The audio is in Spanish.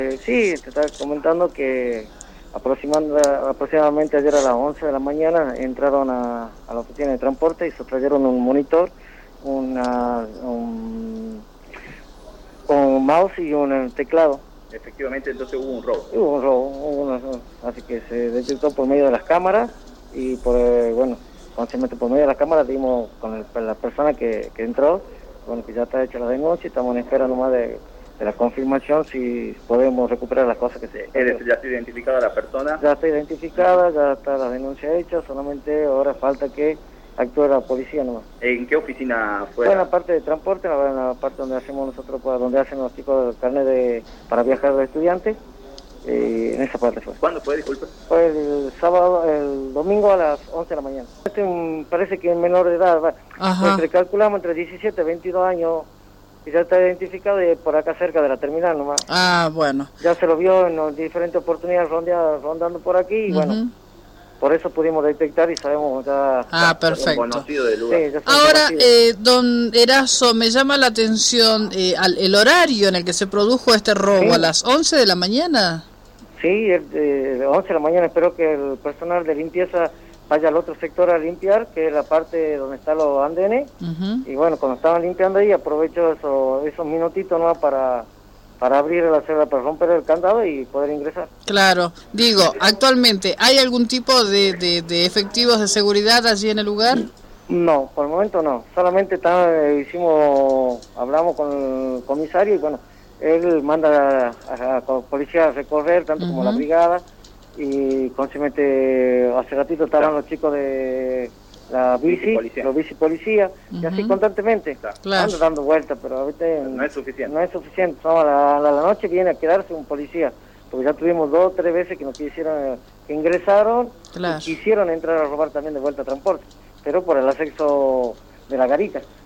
Sí, te estaba comentando que aproximadamente ayer a las 11 de la mañana entraron a la oficina de transporte y sustrayeron un monitor, un mouse y un teclado. Efectivamente, entonces hubo un robo. Hubo un robo, así que se detectó por medio de las cámaras y conscientemente por medio de las cámaras dimos con la persona que entró, que ya está hecha la denuncia y estamos en espera nomás de la confirmación si podemos recuperar las cosas que se... ¿Ya está identificada la persona? Ya está identificada, ya está la denuncia hecha, solamente ahora falta que actúe la policía nomás. ¿En qué oficina fue? Fue en la parte de transporte, en la parte donde hacemos nosotros, donde hacen los chicos el carnet para viajar de estudiantes, en esa parte fue. ¿Cuándo fue, disculpe? Fue el domingo a las 11 de la mañana. Parece que es menor de edad, calculamos entre 17 y 22 años, y ya está identificado y por acá cerca de la terminal nomás. Ah, bueno. Ya se lo vio en diferentes oportunidades rondando por aquí y por eso pudimos detectar y sabemos ya... Perfecto. Conocido del lugar. Sí, ahora, don Erazo, me llama la atención el horario en el que se produjo este robo, a las 11 de la mañana. Sí, 11 de la mañana. Espero que el personal de limpieza vaya al otro sector a limpiar, que es la parte donde están los andenes. Y cuando estaban limpiando ahí, aprovecho esos minutitos nomás para abrir la celda, para romper el candado y poder ingresar. Claro, digo, actualmente, ¿hay algún tipo de efectivos de seguridad allí en el lugar? No, por el momento no. Solamente hablamos con el comisario y él manda a la policía a recorrer, tanto como la brigada, y conscientemente hace ratito estaban los chicos de la los bici policía, y así constantemente, ando dando vueltas, pero ahorita no es suficiente. No es suficiente, a la noche viene a quedarse un policía, porque ya tuvimos 2 o 3 veces que nos quisieron, que ingresaron, y quisieron entrar a robar también de vuelta a transporte, pero por el acceso de la garita.